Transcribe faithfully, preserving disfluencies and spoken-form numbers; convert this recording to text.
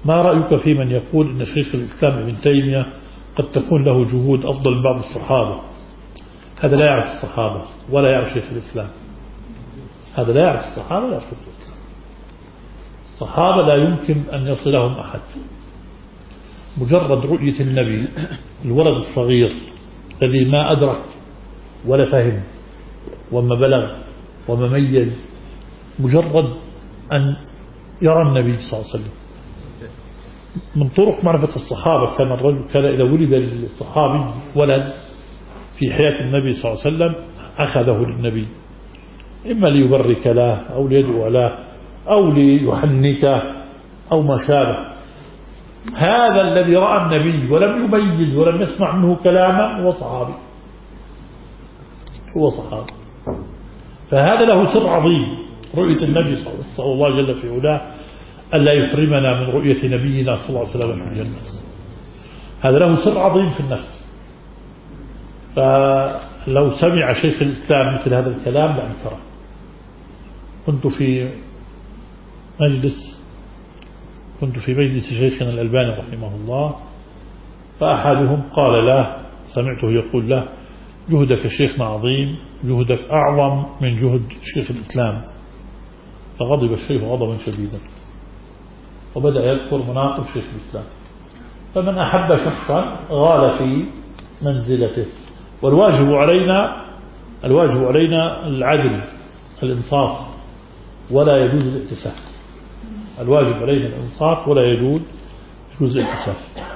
ما رأيك في من يقول إن شيخ الإسلام ابن تيمية قد تكون له جهود أفضل من بعض الصحابة؟ هذا لا يعرف الصحابة ولا يعرف شيخ الإسلام. هذا لا يعرف الصحابة ولا يعرف شيخ الإسلام. الصحابة لا يمكن أن يصلهم أحد. مجرد رؤية النبي الولد الصغير الذي ما أدرك ولا فهم وما بلغ وما ميز، مجرد أن يرى النبي صلى الله عليه وسلم. من طرق معرفة الصحابة كان الرجل كان إذا ولد الصحابي ولد في حياة النبي صلى الله عليه وسلم أخذه للنبي، إما ليبرك له أو ليدعو له أو ليحنكه أو ما شابه. هذا الذي رأى النبي ولم يميز ولم يسمع منه كلاما هو صحابي، هو صحابي. فهذا له سر عظيم، رؤية النبي صلى الله جل في علاه ألا يحرمنا من رؤية نبينا صلى الله عليه وسلم في الجنة. هذا له سر عظيم في النفس. فلو سمع شيخ الإسلام مثل هذا الكلام لأنكره. كنت في مجلس كنت في مجلس شيخنا الألباني رحمه الله، فأحدهم قال له، سمعته يقول له: جهدك شيخنا عظيم، جهدك أعظم من جهد شيخ الإسلام. فغضب الشيخ غضبا شديدا وبدأ يذكر مناقب شيخ الإسلام. فمن أحب شخصا غال في منزلته، والواجب علينا الواجب علينا العدل الإنصاف، ولا يجوز الاتساف. الواجب علينا الإنصاف ولا يجوز يجوز الاتساف.